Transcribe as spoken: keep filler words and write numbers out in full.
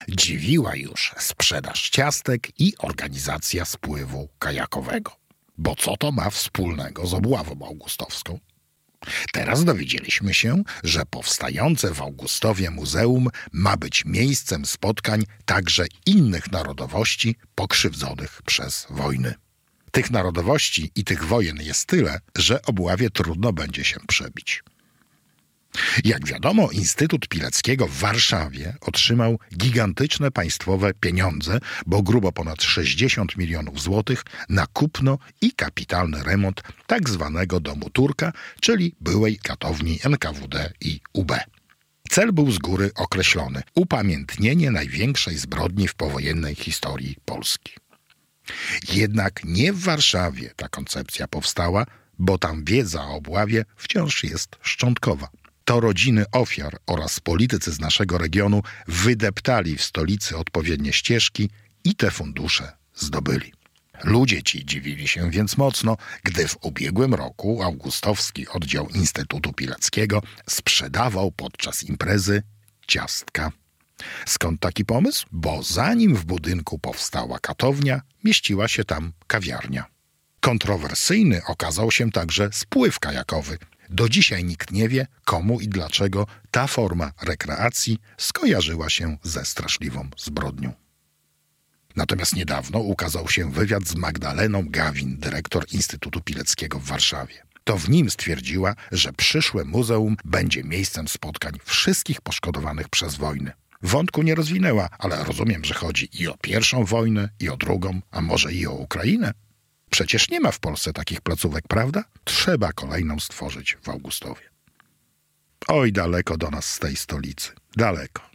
dziwiła już sprzedaż ciastek i organizacja spływu kajakowego. Bo co to ma wspólnego z obławą augustowską? Teraz dowiedzieliśmy się, że powstające w Augustowie muzeum ma być miejscem spotkań także innych narodowości pokrzywdzonych przez wojny. Tych narodowości i tych wojen jest tyle, że obławie trudno będzie się przebić. Jak wiadomo, Instytut Pileckiego w Warszawie otrzymał gigantyczne państwowe pieniądze, bo grubo ponad sześćdziesiąt milionów złotych na kupno i kapitalny remont tak zwanego domu Turka, czyli byłej katowni N K W D i U B. Cel był z góry określony – upamiętnienie największej zbrodni w powojennej historii Polski. Jednak nie w Warszawie ta koncepcja powstała, bo tam wiedza o obławie wciąż jest szczątkowa. To rodziny ofiar oraz politycy z naszego regionu wydeptali w stolicy odpowiednie ścieżki i te fundusze zdobyli. Ludzie ci dziwili się więc mocno, gdy w ubiegłym roku augustowski oddział Instytutu Pileckiego sprzedawał podczas imprezy ciastka. Skąd taki pomysł? Bo zanim w budynku powstała katownia, mieściła się tam kawiarnia. Kontrowersyjny okazał się także spływ kajakowy. Do dzisiaj nikt nie wie, komu i dlaczego ta forma rekreacji skojarzyła się ze straszliwą zbrodnią. Natomiast niedawno ukazał się wywiad z Magdaleną Gawin, dyrektor Instytutu Pileckiego w Warszawie. To w nim stwierdziła, że przyszłe muzeum będzie miejscem spotkań wszystkich poszkodowanych przez wojny. Wątku nie rozwinęła, ale rozumiem, że chodzi i o pierwszą wojnę, i o drugą, a może i o Ukrainę. Przecież nie ma w Polsce takich placówek, prawda? Trzeba kolejną stworzyć w Augustowie. Oj, daleko do nas z tej stolicy. Daleko.